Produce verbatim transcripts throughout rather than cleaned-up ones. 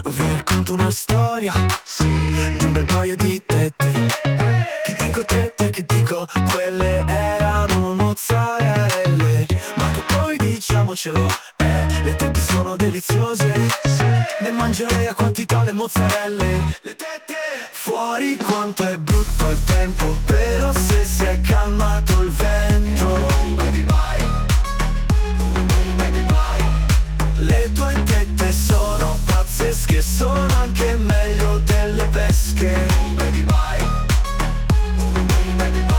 Vi racconto una storia di un bel paio di tette. Che dico tette, che dico, quelle erano mozzarelle. Ma che poi diciamocelo, eh, le tette sono deliziose. Ne mangerei a quantità le mozzarelle. Le tette, fuori quanto è brutto il tempo, però se si è calmato il vento, baby vai, baby vai. Le tue tette sono pazzesche, sono anche meglio delle pesche, baby vai, baby vai.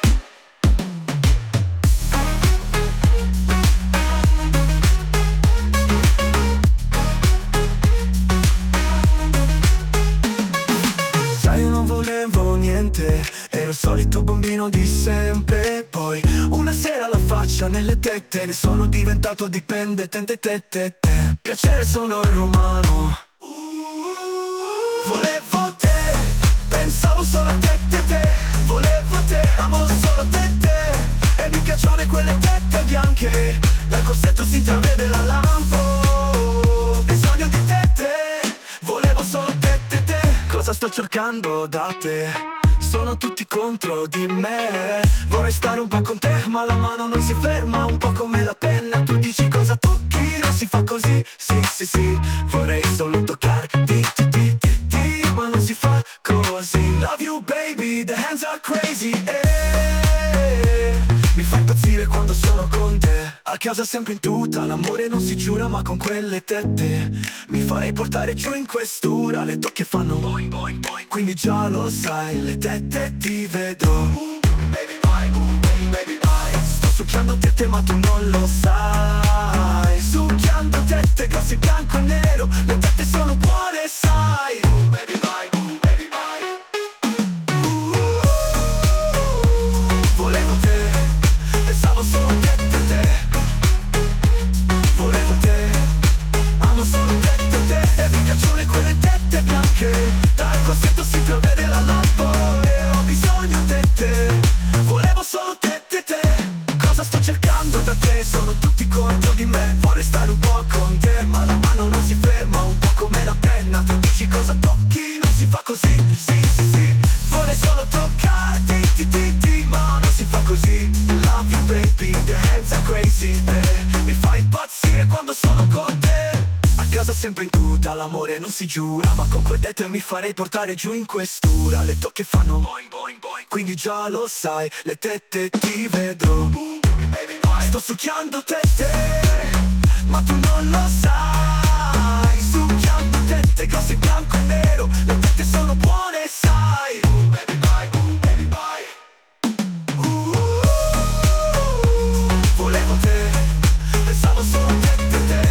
Sai, io non volevo niente, ero il solito bambino di sempre. Poi una sera la faccia nelle tette, ne sono diventato dipendente. Tette, tette. Piacere sono il romano, volevo te, pensavo solo a te, te, te. Volevo te, amo solo te, te. E mi piacciono quelle tette bianche, dal corsetto si intravede la lampo. Bisogno di tette, volevo solo te, te, te. Cosa sto cercando da te? Sono tutti contro di me. Vorrei stare un po' con te, ma la mano non si ferma, un po' come la penna. Tu dici cosa tocchi, non si fa così. Sì, sì, sì, vorrei solo toccarti, ti, ti, ti, ti, ma non si fa così. Love you baby, the hands are crazy, eh. Mi fai impazzire quando sono con te. A casa sempre in tuta, l'amore non si giura, ma con quelle tette mi farei portare giù in questura. Le tocche fanno boing boing boing, quindi già lo sai, le tette ti vedrò. Baby vai, baby, baby vai. Sto succhiando tette ma tu non lo sai. Succhiando tette, grossi bianco e nero. Le tette sono buone, sai. Baby vai, baby vai. Volevo te, pensavo solo a te, te, te. Volevo te, amo solo te, te, te. E mi piacciono quelle tette bianche, dal corsetto si intravede la lampo. E ho bisogno di te, volevo solo te, te, te. Cosa sto cercando da te? Sono tutti contro di me. Vorrei stare un po' con te, ma la mano non si ferma, un po' come la penna. Tu dici cosa tocchi, non si fa così. Sì, sì, sì, vorrei solo toccarti, ti, ti, ti, ma non si fa così. Love you baby, the hands are crazy, eh. Mi fai impazzire quando sono con te. A casa sempre in tuta, l'amore non si giura, ma con quel detto mi farei portare giù in questura. Le tocche fanno boing boing boing, quindi già lo sai, le tette ti vedrò. Baby vai. Sto succhiando tette, ma tu non lo sai. Succhiando tette, grosse bianco e nero. Le tette sono buone, sai. Baby vai, baby vai. Uh, volevo te, pensavo solo a te, te, te.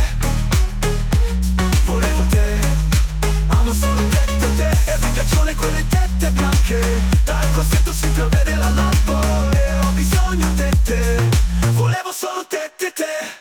Volevo te, amo solo te, te, te. E mi piacciono quelle tette bianche, dal corsetto si intravede la lampo. E ho bisogno di te, volevo solo te, te, te.